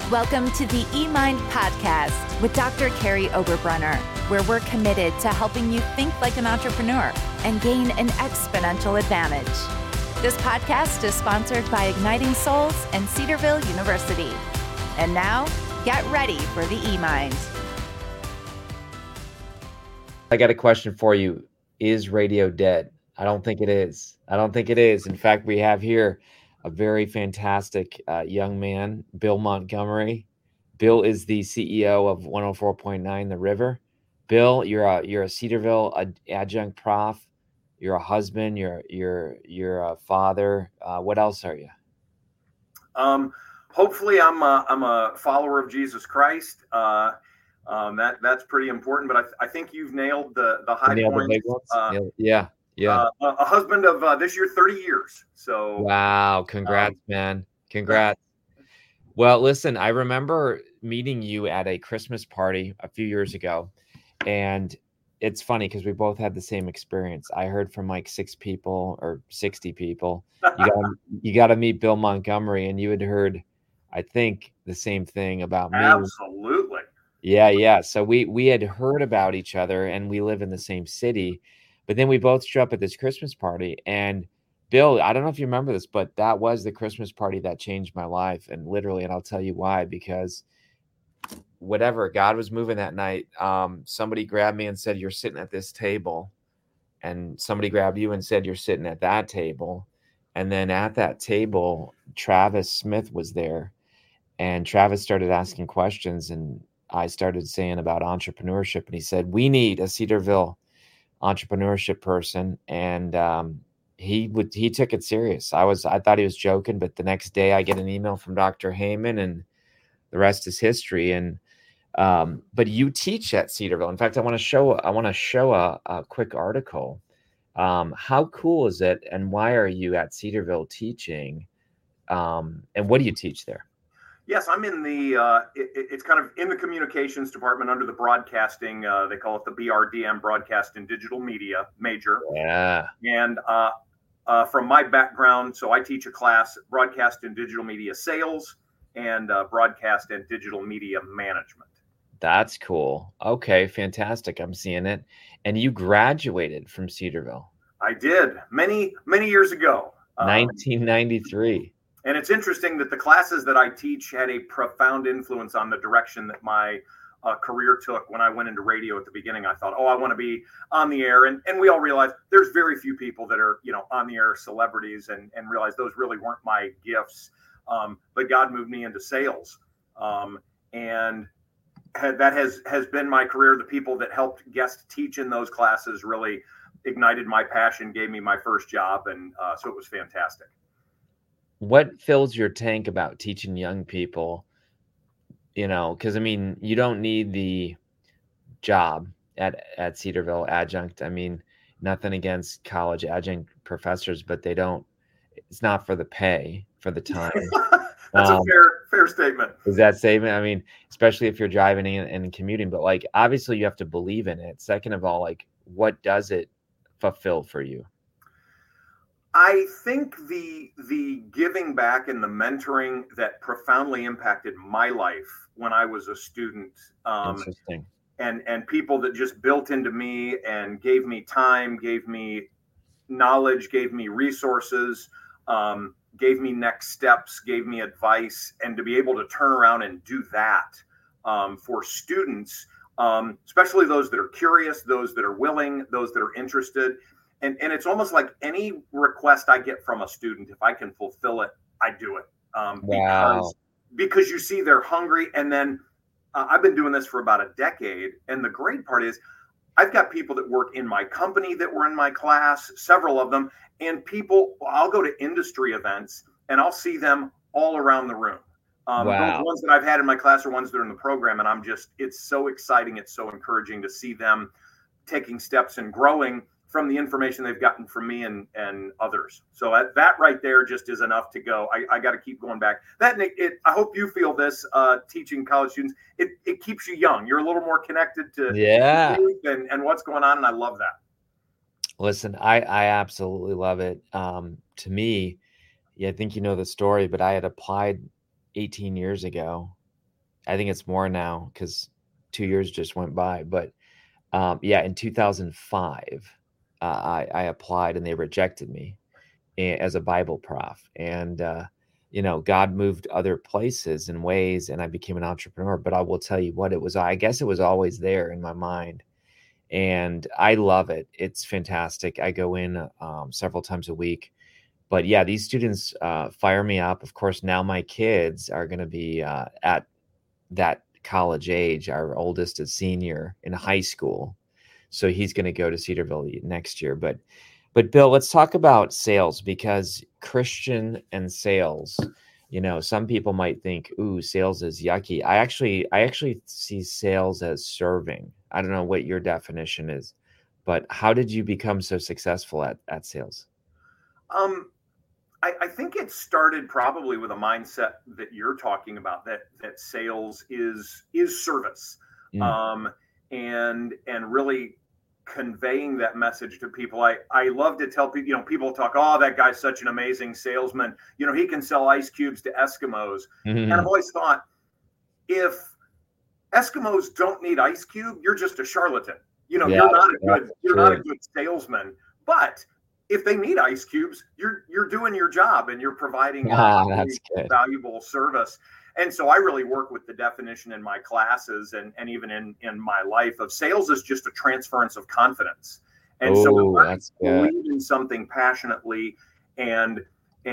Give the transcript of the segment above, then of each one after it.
Welcome to the eMind podcast with Dr. Carrie Oberbrunner, where we're committed to helping you think like an entrepreneur and gain an exponential advantage. This podcast is sponsored by Igniting Souls and Cedarville University. And now, get ready for the eMind. I got a question for you. Is radio dead? I don't think it is. In fact, we have here a very fantastic young man, Bill Montgomery. Bill is the CEO of 104.9 The River. Bill, you're a Cedarville adjunct prof. You're a husband. You're a father. What else are you? Hopefully, I'm a follower of Jesus Christ. That's pretty important. But I think you've nailed the high points. The big ones? Yeah. A husband of this year 30 years. So wow, congrats, man. Congrats. Well, listen, I remember meeting you at a Christmas party a few years ago, and it's funny because we both had the same experience. I heard from like 6 people or 60 people. You got to meet Bill Montgomery, and you had heard, I think, the same thing about me. Absolutely. Yeah. So we had heard about each other, and we live in the same city. But then we both show up at this Christmas party, and Bill, I don't know if you remember this, but that was the Christmas party that changed my life. And literally, and I'll tell you why, because whatever, God was moving that night. Somebody grabbed me and said, "You're sitting at this table." And somebody grabbed you and said, "You're sitting at that table." And then at that table, Travis Smith was there, and Travis started asking questions, and I started saying about entrepreneurship. And he said, "We need a Cedarville entrepreneurship person." And he took it serious. I thought he was joking, but the next day I get an email from Dr. Heyman, and the rest is history. And but you teach at Cedarville. In fact, I want to show a quick article. How cool is it, and why are you at Cedarville teaching? And what do you teach there? Yes, I'm in the, it's kind of in the communications department under the broadcasting. They call it the BRDM, Broadcast and Digital Media major. Yeah. And from my background, so I teach a class, Broadcast and Digital Media Sales and Broadcast and Digital Media Management. That's cool. Okay, fantastic. I'm seeing it. And you graduated from Cedarville. I did many years ago. 1993. And it's interesting that the classes that I teach had a profound influence on the direction that my career took. When I went into radio at the beginning, I thought, I want to be on the air. And we all realize there's very few people that are, on the air celebrities, and realize those really weren't my gifts. But God moved me into sales. And that has been my career. The people that helped guest teach in those classes really ignited my passion, gave me my first job. And so it was fantastic. What fills your tank about teaching young people? Because you don't need the job at Cedarville adjunct. Nothing against college adjunct professors, but it's not for the pay, for the time. That's a fair statement. Is that statement? Especially if you're driving and commuting, but obviously you have to believe in it. Second of all, what does it fulfill for you? I think the giving back and the mentoring that profoundly impacted my life when I was a student, Interesting. and people that just built into me and gave me time, gave me knowledge, gave me resources, gave me next steps, gave me advice, and to be able to turn around and do that for students, especially those that are curious, those that are willing, those that are interested. And it's almost like any request I get from a student, if I can fulfill it, I do it. Wow. Because you see they're hungry. And then I've been doing this for about a decade. And the great part is I've got people that work in my company that were in my class, several of them. And I'll go to industry events and I'll see them all around the room. Wow. Those ones that I've had in my class are ones that are in the program. And it's so exciting. It's so encouraging to see them taking steps and growing from the information they've gotten from me and others. So that right there just is enough to go. I got to keep going back. I hope you feel this teaching college students. It keeps you young. You're a little more connected to youth and what's going on, and I love that. Listen, I absolutely love it. To me, I think you know the story, but I had applied 18 years ago I think it's more now because 2 years just went by. But in 2005, I applied and they rejected me as a Bible prof. And, God moved other places and ways, and I became an entrepreneur. But I will tell you what, I guess it was always there in my mind. And I love it. It's fantastic. I go in several times a week. But yeah, these students fire me up. Of course, now my kids are going to be at that college age. Our oldest is senior in high school. So he's going to go to Cedarville next year. But Bill, let's talk about sales, because Christian and sales, some people might think, ooh, sales is yucky. I actually see sales as serving. I don't know what your definition is, but how did you become so successful at sales? I think it started probably with a mindset that you're talking about, that sales is service, and really conveying that message to people. I love to tell people, people talk, oh, that guy's such an amazing salesman. He can sell ice cubes to Eskimos. And I've always thought, if Eskimos don't need ice cube, you're just a charlatan. You're not a good salesman. But if they need ice cubes, you're doing your job and you're providing valuable service. And so I really work with the definition in my classes and even in my life of sales is just a transference of confidence. And so I believe in something passionately and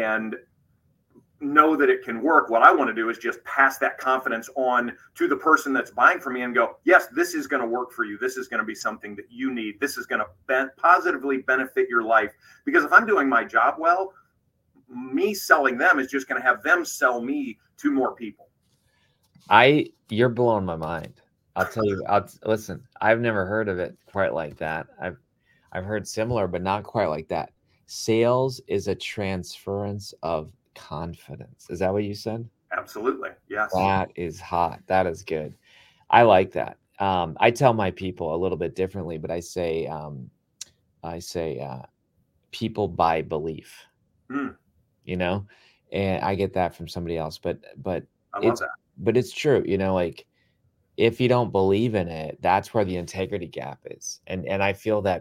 know that it can work. What I want to do is just pass that confidence on to the person that's buying from me and go, yes, this is going to work for you. This is going to be something that you need. This is going to positively benefit your life. Because if I'm doing my job well, me selling them is just going to have them sell me to more people. You're blowing my mind. I'll tell you, listen, I've never heard of it quite like that. I've heard similar, but not quite like that. Sales is a transference of confidence. Is that what you said? Absolutely. Yes. That is hot. That is good. I like that. I tell my people a little bit differently, but I say people buy belief, and I get that from somebody else, but I love that. But it's true, like if you don't believe in it, that's where the integrity gap is. And I feel that,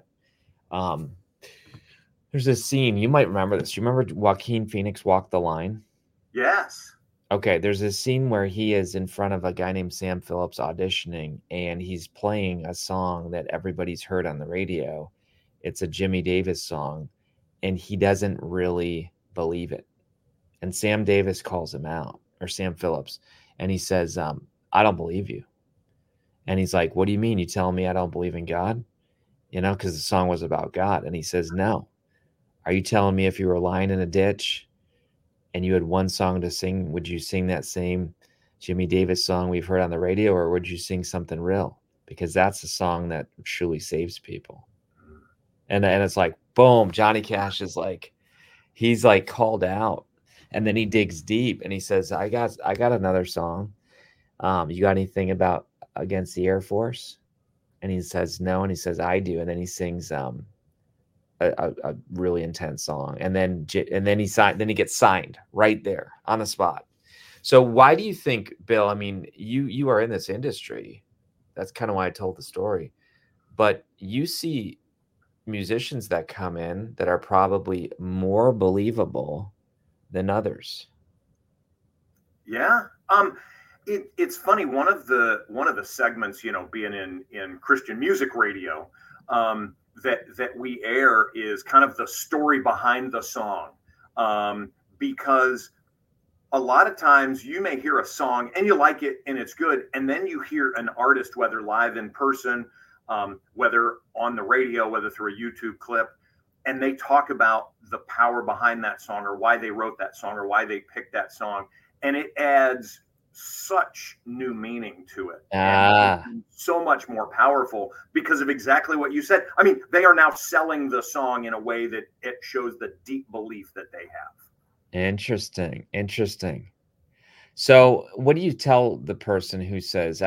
there's this scene, you might remember this. You remember Joaquin Phoenix Walk the Line? Yes. Okay, there's this scene where he is in front of a guy named Sam Phillips auditioning, and he's playing a song that everybody's heard on the radio. It's a Jimmy Davis song, and he doesn't really believe it. And Sam Davis calls him out, or Sam Phillips, and he says, I don't believe you. And he's like, what do you mean? You telling me I don't believe in God? Because the song was about God. And he says, no. Are you telling me if you were lying in a ditch and you had one song to sing, would you sing that same Jimmy Davis song we've heard on the radio, or would you sing something real? Because that's the song that truly saves people. And it's like, boom, Johnny Cash is like, he's like called out. And then he digs deep and he says, I got another song. You got anything against the Air Force? And he says, no. And he says, I do. And then he sings a really intense song, and then he gets signed right there on the spot. So why do you think, Bill? I mean, you are in this industry. That's kind of why I told the story. But you see musicians that come in that are probably more believable than others. Yeah. It's funny. One of the segments, being in Christian music radio, that we air is kind of the story behind the song, because a lot of times you may hear a song and you like it and it's good, and then you hear an artist, whether live in person, whether on the radio, whether through a YouTube clip, and they talk about the power behind that song, or why they wrote that song, or why they picked that song, and it adds such new meaning to it. And so much more powerful because of exactly what you said. I mean, they are now selling the song in a way that it shows the deep belief that they have. Interesting. So what do you tell the person who says,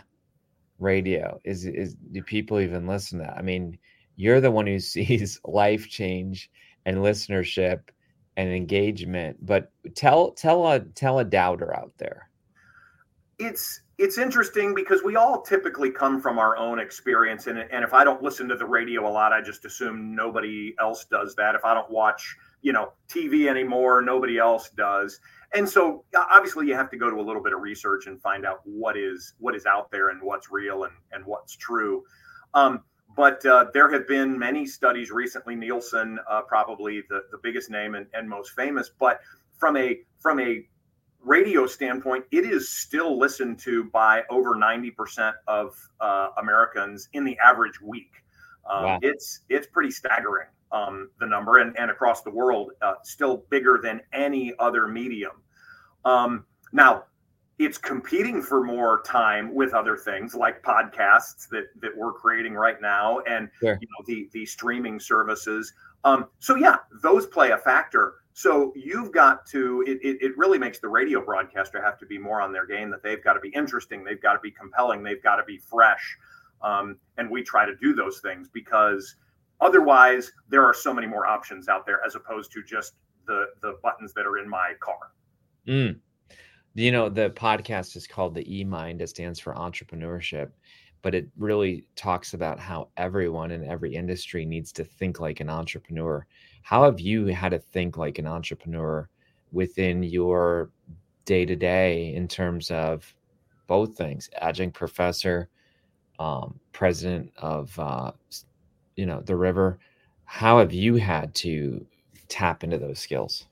radio do people even listen to that? I mean, you're the one who sees life change and listenership and engagement, but tell a doubter out there. It's interesting because we all typically come from our own experience, and if I don't listen to the radio a lot, I just assume nobody else does that. If I don't watch, TV anymore, nobody else does. And so obviously you have to go to a little bit of research and find out what is out there and what's real and what's true. But there have been many studies recently. Nielsen, probably the biggest name and most famous, but from a radio standpoint, it is still listened to by over 90% of Americans in the average week. Wow. It's pretty staggering, the number, and across the world, still bigger than any other medium. Now, it's competing for more time with other things like podcasts that we're creating right now, and Sure. the streaming services. So yeah, those play a factor. So you've got to, it really makes the radio broadcaster have to be more on their game, that they've got to be interesting, they've got to be compelling, they've got to be fresh. And we try to do those things because otherwise there are so many more options out there as opposed to just the buttons that are in my car. Mm. The podcast is called the E-Mind. It stands for entrepreneurship, but it really talks about how everyone in every industry needs to think like an entrepreneur. How have you had to think like an entrepreneur within your day-to-day in terms of both things, adjunct professor, president of, the River? How have you had to tap into those skills?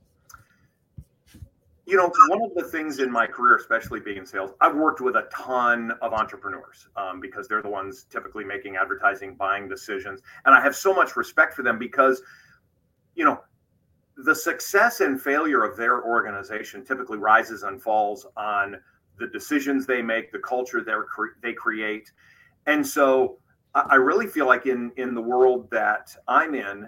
One of the things in my career, especially being in sales, I've worked with a ton of entrepreneurs because they're the ones typically making advertising, buying decisions. And I have so much respect for them because, the success and failure of their organization typically rises and falls on the decisions they make, the culture they create. And so I really feel like in the world that I'm in,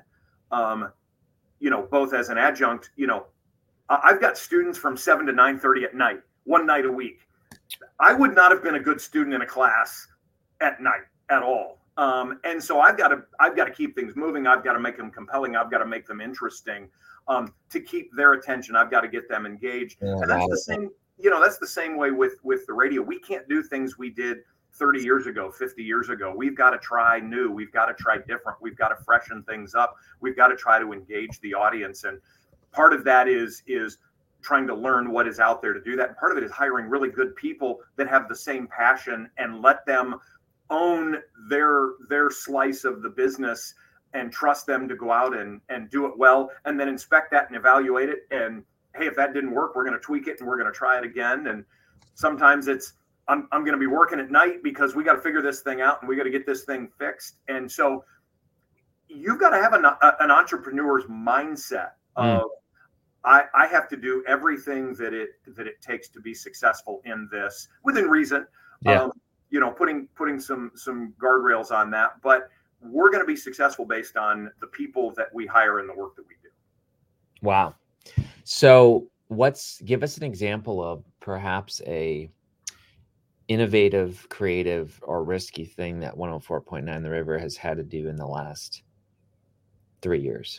both as an adjunct, I've got students from 7 to 9:30 at night, one night a week. I would not have been a good student in a class at night at all. And so I've got to keep things moving. I've got to make them compelling. I've got to make them interesting to keep their attention. I've got to get them engaged. Yeah, and that's the same, that's the same way with the radio. We can't do things we did 30 years ago, 50 years ago. We've got to try new. We've got to try different. We've got to freshen things up. We've got to try to engage the audience. And part of that is trying to learn what is out there to do that. And part of it is hiring really good people that have the same passion and let them own their slice of the business and trust them to go out and do it well, and then inspect that and evaluate it. And hey, if that didn't work, we're going to tweak it and we're going to try it again. And sometimes it's, I'm going to be working at night because we got to figure this thing out and we got to get this thing fixed. And so you've got to have an entrepreneur's mindset of, I have to do everything that it takes to be successful in this within reason. Yeah. Putting some guardrails on that, but we're going to be successful based on the people that we hire and the work that we do. Wow. So give us an example of perhaps a innovative, creative, or risky thing that 104.9 The River has had to do in the last 3 years.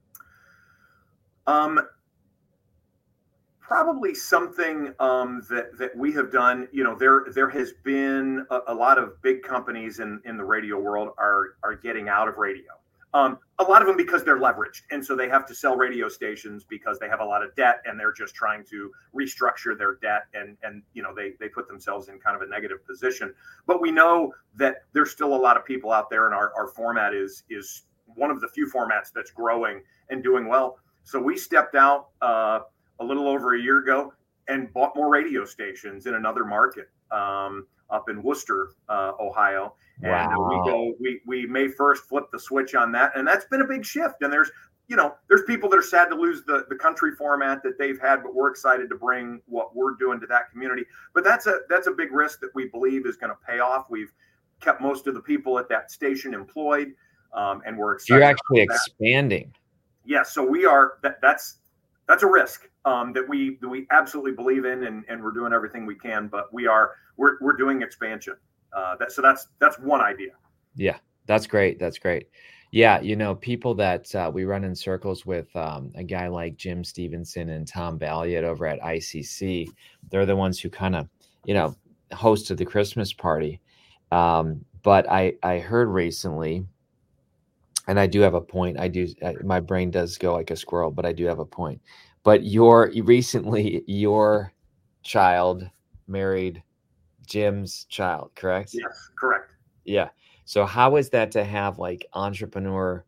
Probably something that we have done. There has been a lot of big companies in the radio world are getting out of radio. A lot of them because they're leveraged, and so they have to sell radio stations because they have a lot of debt, and they're just trying to restructure their debt, and they put themselves in kind of a negative position. But we know that there's still a lot of people out there, and our format is one of the few formats that's growing and doing well. So we stepped out a little over a year ago and bought more radio stations in another market up in Worcester, Ohio. And wow. we May 1st flip the switch on that. And that's been a big shift. And there's people that are sad to lose the country format that they've had, but we're excited to bring what we're doing to that community. But that's a big risk that we believe is going to pay off. We've kept most of the people at that station employed, and we're excited. You're actually expanding. Yeah. So we are, that's a risk that we absolutely believe in, and we're doing everything we can, but we're doing expansion. That's one idea. Yeah, that's great. That's great. Yeah. People that we run in circles with, a guy like Jim Stevenson and Tom Balliet over at ICC, they're the ones who kind of, host of the Christmas party. But I heard recently, and I do have a point. My brain does go like a squirrel, but I do have a point. But your child married Jim's child, correct? Yes, correct. Yeah. So how is that to have like entrepreneur,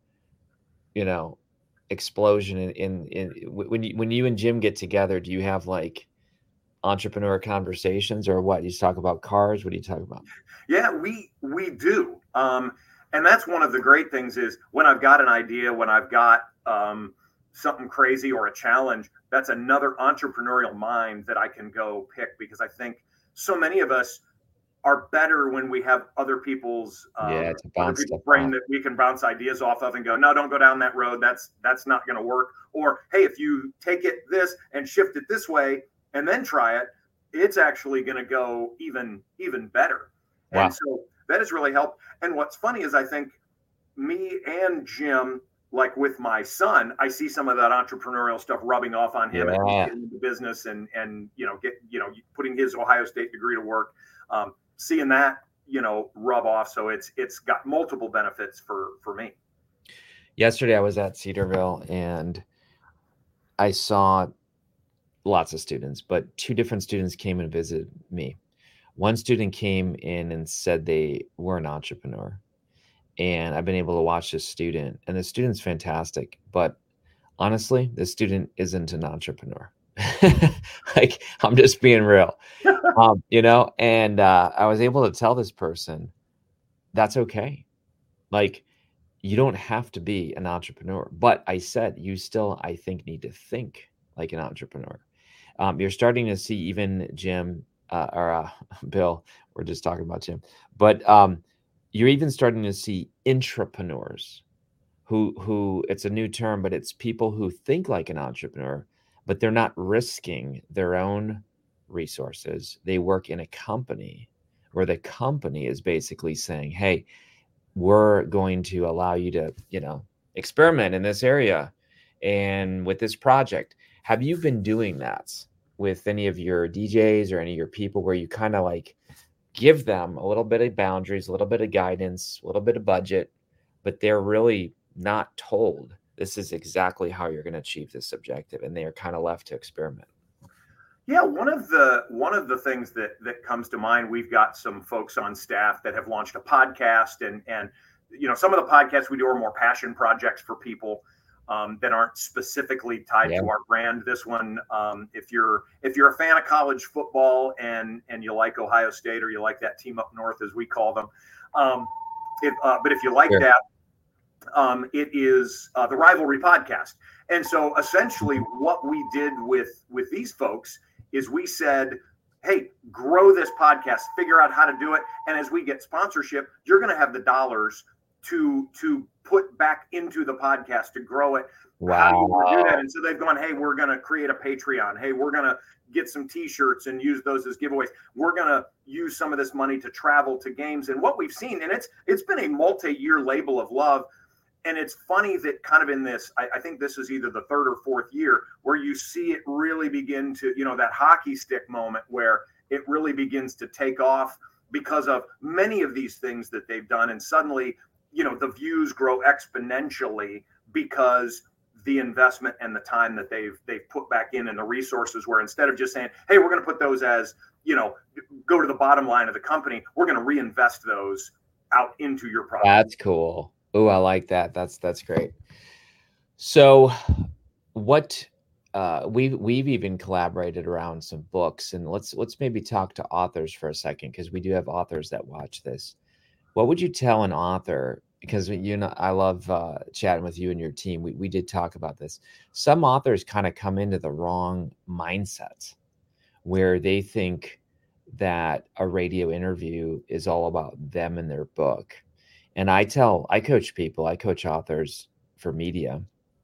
explosion in when you and Jim get together? Do you have like entrepreneur conversations, or what? You talk about cars? What do you talk about? Yeah, we do. And that's one of the great things is when I've got an idea, when I've got something crazy or a challenge, that's another entrepreneurial mind that I can go pick, because I think so many of us are better when we have other people's brain that we can bounce ideas off of and go, no, don't go down that road. That's not going to work. Or, hey, if you take it this and shift it this way and then try it, it's actually going to go even better. Wow. And so that has really helped. And what's funny is I think me and Jim, like with my son, I see some of that entrepreneurial stuff rubbing off on him and getting into business and putting his Ohio State degree to work, seeing that, rub off. So it's got multiple benefits for me. Yesterday I was at Cedarville and I saw lots of students, but two different students came and visited me. One student came in and said they were an entrepreneur, and I've been able to watch this student, and the student's fantastic, but honestly, this student isn't an entrepreneur. Like, I'm just being real, and I was able to tell this person that's okay. Like, you don't have to be an entrepreneur, but I said, you still, I think, need to think like an entrepreneur. You're starting to see even Jim, Bill, we're just talking about Jim, but you're even starting to see intrapreneurs who it's a new term, but it's people who think like an entrepreneur, but they're not risking their own resources. They work in a company where the company is basically saying, hey, we're going to allow you to, experiment in this area and with this project. Have you been doing that with any of your DJs or any of your people, where you kind of like give them a little bit of boundaries, a little bit of guidance, a little bit of budget, but they're really not told this is exactly how you're going to achieve this objective, and they are kind of left to experiment? Yeah, one of the things that comes to mind, we've got some folks on staff that have launched a podcast, and some of the podcasts we do are more passion projects for people that aren't specifically tied to our brand. This one, if you're a fan of college football and you like Ohio State, or you like that team up north, as we call them, but if you like that, it is the Rivalry Podcast. And so essentially what we did with these folks is we said, hey, grow this podcast, figure out how to do it. And as we get sponsorship, you're going to have the dollars to put back into the podcast to grow it. Wow. How do you want to do that? And so they've gone, hey, we're going to create a Patreon. Hey, we're going to get some t-shirts and use those as giveaways. We're going to use some of this money to travel to games. And what we've seen, and it's been a multi-year labor of love. And it's funny that kind of in this, I think this is either the third or fourth year where you see it really begin to, that hockey stick moment where it really begins to take off because of many of these things that they've done. And suddenly, the views grow exponentially because the investment and the time that they've put back in, and the resources, where instead of just saying, hey, we're going to put those as, go to the bottom line of the company, we're going to reinvest those out into your product. That's cool. Oh, I like that. That's great. So what we've even collaborated around some books, and let's maybe talk to authors for a second, because we do have authors that watch this. What would you tell an author? Because I love chatting with you and your team. We did talk about this. Some authors kind of come into the wrong mindset, where they think that a radio interview is all about them and their book. And I coach people, I coach authors for media.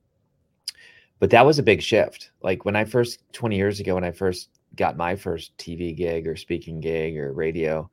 But that was a big shift. Like 20 years ago, when I first got my first TV gig or speaking gig or radio,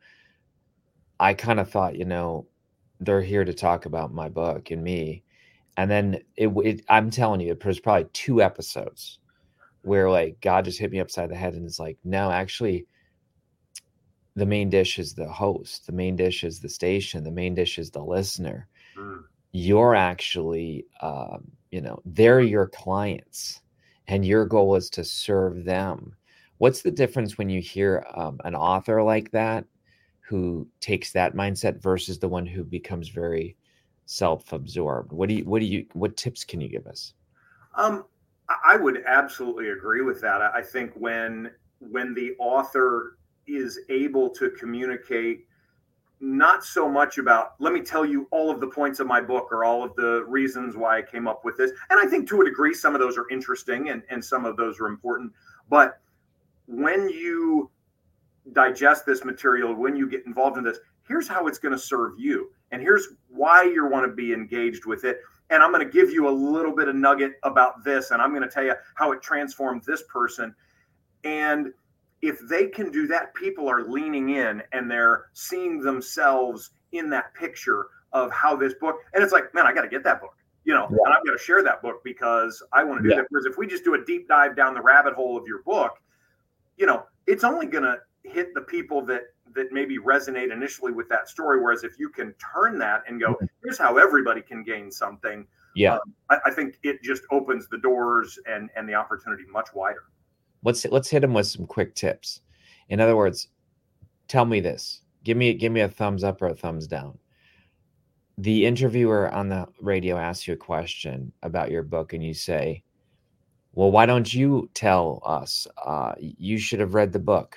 I kind of thought, they're here to talk about my book and me. And then I'm telling you, it was probably 2 episodes where like God just hit me upside the head and it's like, no, actually, the main dish is the host, the main dish is the station, the main dish is the listener. You're actually, they're your clients, and your goal is to serve them. What's the difference when you hear an author like that who takes that mindset versus the one who becomes very self-absorbed? What tips can you give us? I would absolutely agree with that. I think when the author is able to communicate not so much about, let me tell you all of the points of my book or all of the reasons why I came up with this. And I think to a degree, some of those are interesting and some of those are important. But when you digest this material, when you get involved in this, here's how it's going to serve you. And here's why you want to be engaged with it. And I'm going to give you a little bit of nugget about this. And I'm going to tell you how it transformed this person. And if they can do that, people are leaning in and they're seeing themselves in that picture of how this book, and it's like, man, I got to get that book, and I'm going to share that book because I want to do that. Whereas if we just do a deep dive down the rabbit hole of your book, it's only going to hit the people that maybe resonate initially with that story. Whereas if you can turn that and go, here's how everybody can gain something. I think it just opens the doors and the opportunity much wider. Let's hit them with some quick tips. In other words, tell me this. Give me a thumbs up or a thumbs down. The interviewer on the radio asks you a question about your book, and you say, well, why don't you tell us? You should have read the book.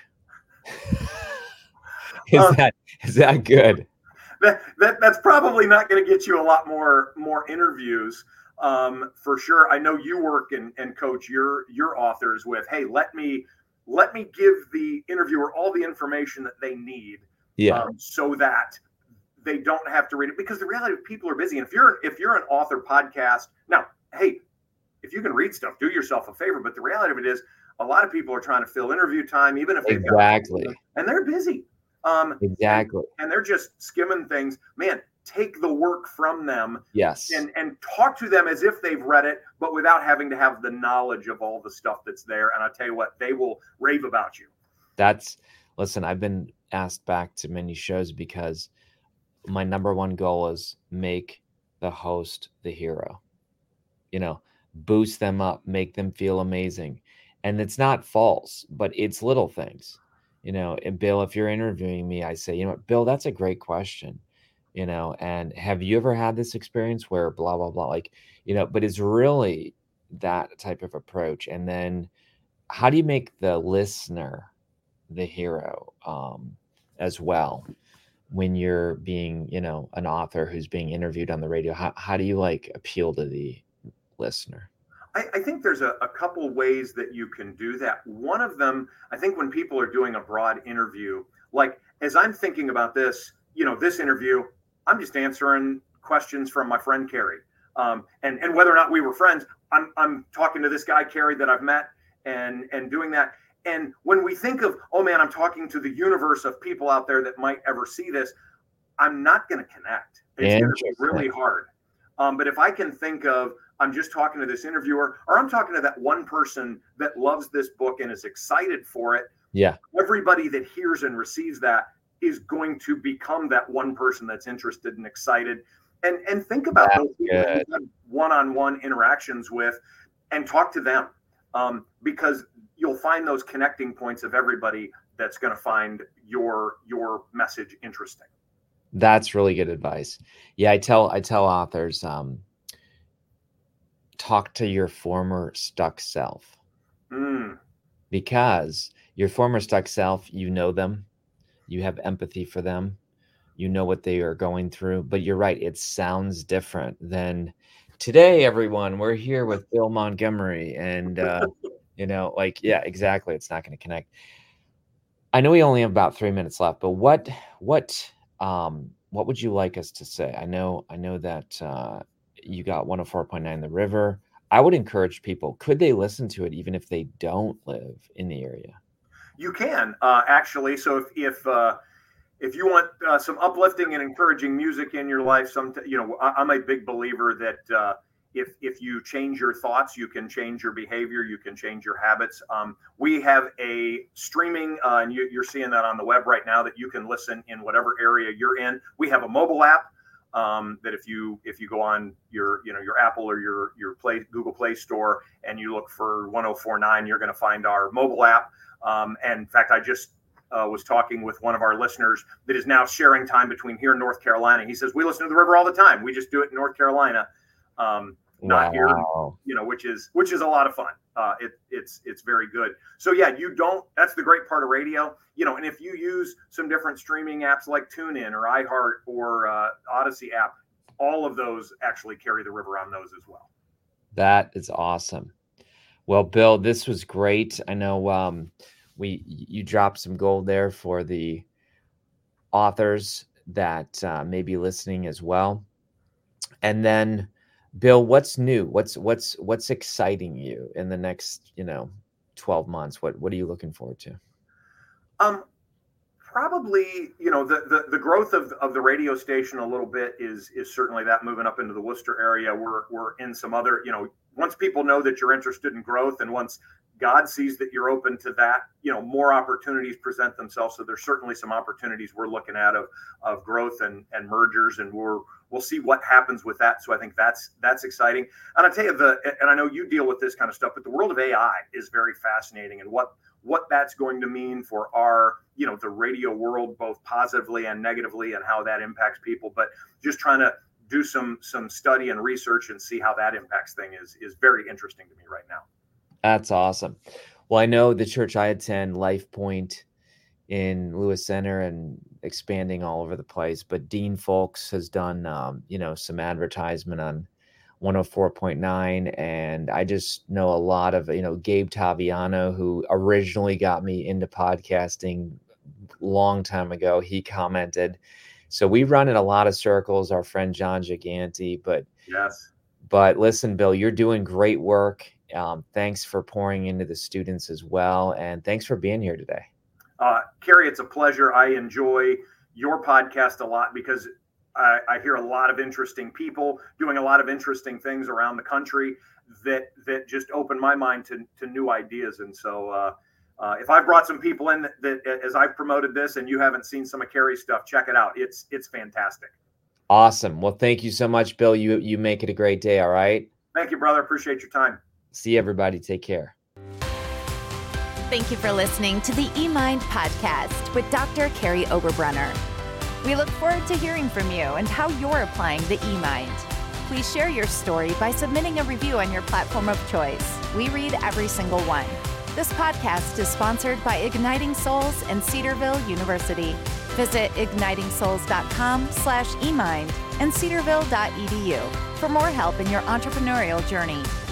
Is that good? That's probably not going to get you a lot more interviews. For sure. I know you work and coach your authors with, hey, let me give the interviewer all the information that they need, so that they don't have to read it, because the reality is people are busy. And if you're an author podcast now, hey, if you can read stuff, do yourself a favor. But the reality of it is a lot of people are trying to fill interview time, even if they've got, and they're busy. And they're just skimming things, man. Take the work from them, and talk to them as if they've read it, but without having to have the knowledge of all the stuff that's there. And I'll tell you what, they will rave about you. Listen, I've been asked back to many shows because my number one goal is make the host the hero, boost them up, make them feel amazing. And it's not false, but it's little things, and Bill, if you're interviewing me, I say, Bill, that's a great question. And have you ever had this experience where blah, blah, blah, but it's really that type of approach. And then how do you make the listener the hero as well when you're being, an author who's being interviewed on the radio? How do you appeal to the listener? I think there's a couple ways that you can do that. One of them, I think when people are doing a broad interview, as I'm thinking about this, this interview, I'm just answering questions from my friend Carrie, and whether or not we were friends, I'm talking to this guy Carrie that I've met and doing that. And when we think of, oh man, I'm talking to the universe of people out there that might ever see this, I'm not going to connect. It's going to be really hard. But if I can think of, I'm just talking to this interviewer, or I'm talking to that one person that loves this book and is excited for it. Yeah. Everybody that hears and receives that is going to become that one person that's interested and excited. And think about those people that you have one-on-one interactions with and talk to them, because you'll find those connecting points of everybody that's going to find your message interesting. That's really good advice. Yeah, I tell authors, talk to your former stuck self, because your former stuck self, them. You have empathy for them. You know what they are going through. But you're right. It sounds different than today, everyone. We're here with Bill Montgomery. And, exactly. It's not going to connect. I know we only have about 3 minutes left, but what would you like us to say? I know that you got 104.9 The River. I would encourage people, could they listen to it even if they don't live in the area? You can actually. So if you want some uplifting and encouraging music in your life, I'm a big believer that if you change your thoughts, you can change your behavior, you can change your habits. We have a streaming, and you're seeing that on the web right now, that you can listen in whatever area you're in. We have a mobile app that if you go on your Apple or your Google Play Store and you look for 1049, you're going to find our mobile app. And in fact, I just was talking with one of our listeners that is now sharing time between here and North Carolina. He says, we listen to the river all the time. We just do it in North Carolina. Not here, which is a lot of fun. It's very good. So yeah, that's the great part of radio, and if you use some different streaming apps like TuneIn or iHeart or Odyssey app, all of those actually carry the river on those as well. That is awesome. Well, Bill, this was great. I know you dropped some gold there for the authors that may be listening as well. And then, Bill, what's new? What's exciting you in the next 12 months? What are you looking forward to? Probably the growth of the radio station a little bit is certainly that, moving up into the Worcester area. We're in some other, once people know that you're interested in growth, and once God sees that you're open to that, more opportunities present themselves. So there's certainly some opportunities we're looking at of growth and mergers, and we'll see what happens with that. So I think that's exciting. And I tell you, and I know you deal with this kind of stuff, but the world of AI is very fascinating, and what that's going to mean for our, the radio world, both positively and negatively, and how that impacts people. But just trying to do some study and research and see how that impacts things is very interesting to me right now. That's awesome. Well, I know the church I attend, Life Point in Lewis Center, and expanding all over the place, but Dean Folks has done, some advertisement on 104.9. And I just know a lot of, Gabe Taviano, who originally got me into podcasting long time ago. He commented. So we run in a lot of circles, our friend John Giganti, but listen, Bill, you're doing great work. Thanks for pouring into the students as well. And thanks for being here today. Kerry, it's a pleasure. I enjoy your podcast a lot because I hear a lot of interesting people doing a lot of interesting things around the country that just open my mind to new ideas. And so if I brought some people in that as I've promoted this and you haven't seen some of Kerry's stuff, check it out. It's fantastic. Awesome. Well, thank you so much, Bill. You make it a great day. All right. Thank you, brother. Appreciate your time. See everybody. Take care. Thank you for listening to the eMind podcast with Dr. Kerry Oberbrunner. We look forward to hearing from you and how you're applying the eMind. Please share your story by submitting a review on your platform of choice. We read every single one. This podcast is sponsored by Igniting Souls and Cedarville University. Visit igitingsouls.com/eMind and cedarville.edu for more help in your entrepreneurial journey.